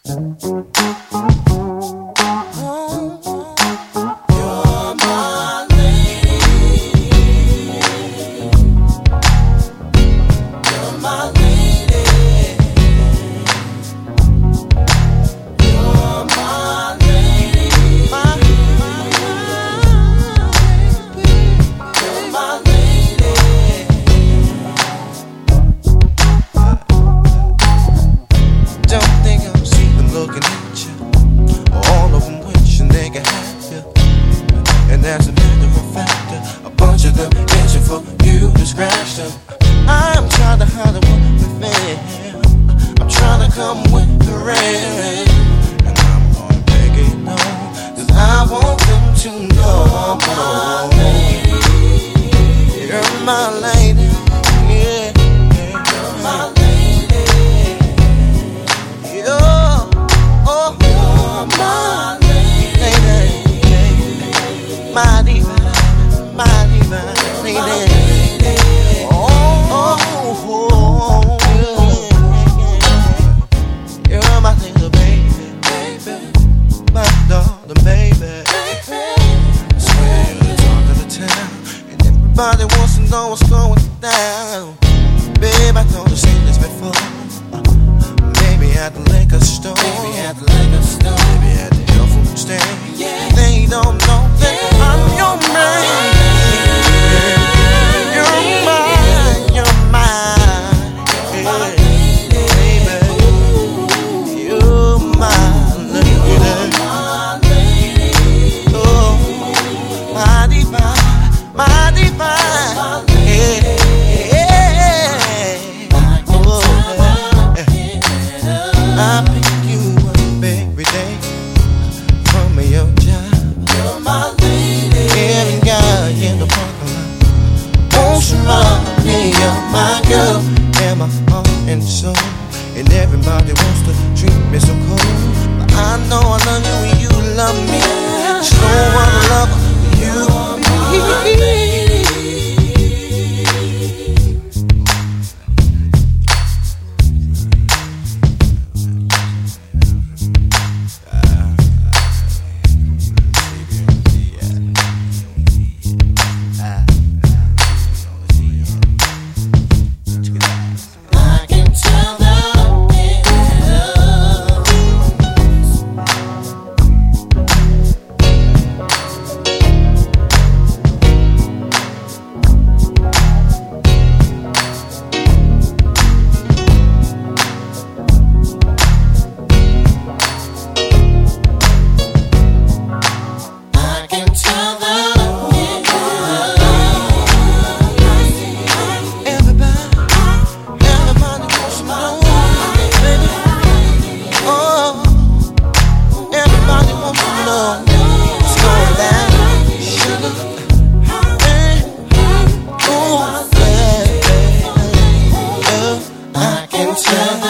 As a matter of fact, a bunch of them itching for you to scratch them. I'm trying to hide the one with me. I'm trying to come with the rain, and I'm gonna make it known, 'cause I want them to know my lady. You're my lady, yeah. You're my lady. You're my lady. My divine lady. Oh, you're my little baby, my darling baby. I swear you're the talk of the town, and everybody wants to know what's going down. Babe, I told you seen this before. Maybe at the liquor store, maybe at the health food stand. Yeah. They don't know that I'm your man. You're mine, yeah. Baby, you're my lady. Oh, my divine, yeah. I pick you up every day from your job. You're my lady. Every guy in the parking lot wants to love me. You're my girl, and my heart and soul. And everybody wants to treat me so cold. But I know I love you and you love me. There's no other lover you me. I can tell